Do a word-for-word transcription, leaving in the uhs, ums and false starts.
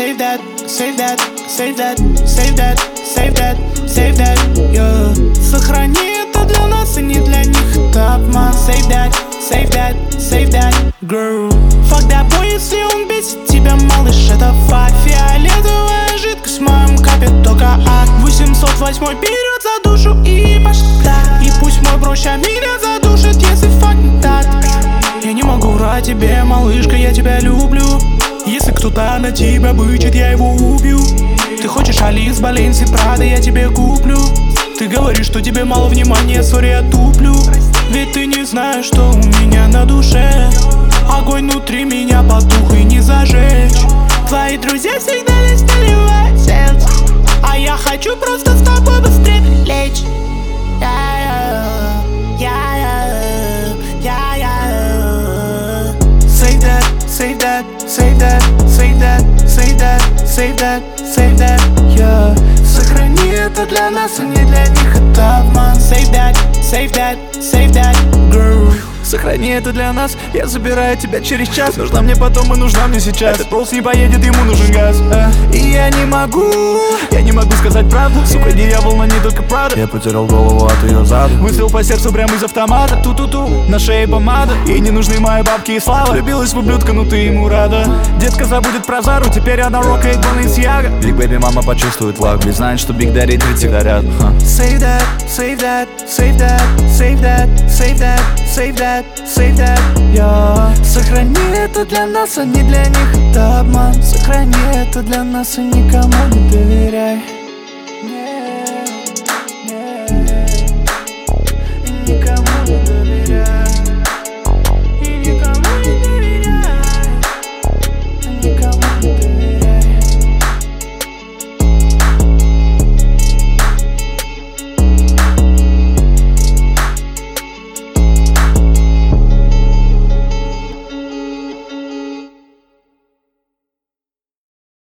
save that, save that, save that, save that, save that, save that, yeah. Сохрани это для нас и не для них, это обман. Save that, save that, save that, girl. Fuck that boy, если он бесит тебя, малыш, это факт. Фиолетовая жидкость в моем капе, только ад. Восемьсот восьмой берет за душу и пошла. И пусть мой проще меня задушит, если факт не так. Я не могу врать тебе, малышка, я тебя люблю. Если кто-то на тебя бычит, я его убью. Ты хочешь Алис, Баленси, Прада, я тебе куплю. Ты говоришь, что тебе мало внимания, сори, я туплю. Ведь ты не знаешь, что у меня на душе. Огонь внутри меня потух и не зажечь. Твои друзья всегда лишь наливают сердце, а я хочу просто с тобой быстрее лечь. Save that, save that, save that, save that, save that, save that, save that, yeah. Сохрани это для нас, а не для них, это обман. Save that, save that, save that, girl. Сохрани это для нас, я забираю тебя через час. Нужна мне потом и нужна мне сейчас. Этот Роллс не поедет, ему нужен газ, э. И я не могу, я не могу сказать правду. Сука, дьявол, но не только правда. Я потерял голову от ее зада. Выстрел по сердцу прямо из автомата. Ту-ту-ту, на шее помада. Ей не нужны мои бабки и слава. Влюбилась в ублюдка, ну ты ему рада. Детка забудет про Зару, теперь она рокает Баленсиага. Биг Бэби мама почувствует влагу, ведь знает, что Биг Daddy тридцать всегда рядом. Save that, save that, save that, save that, save that, save that, save that, yeah. Сохрани это для нас, а не для них, это обман. Сохрани это для нас и никому не доверяй.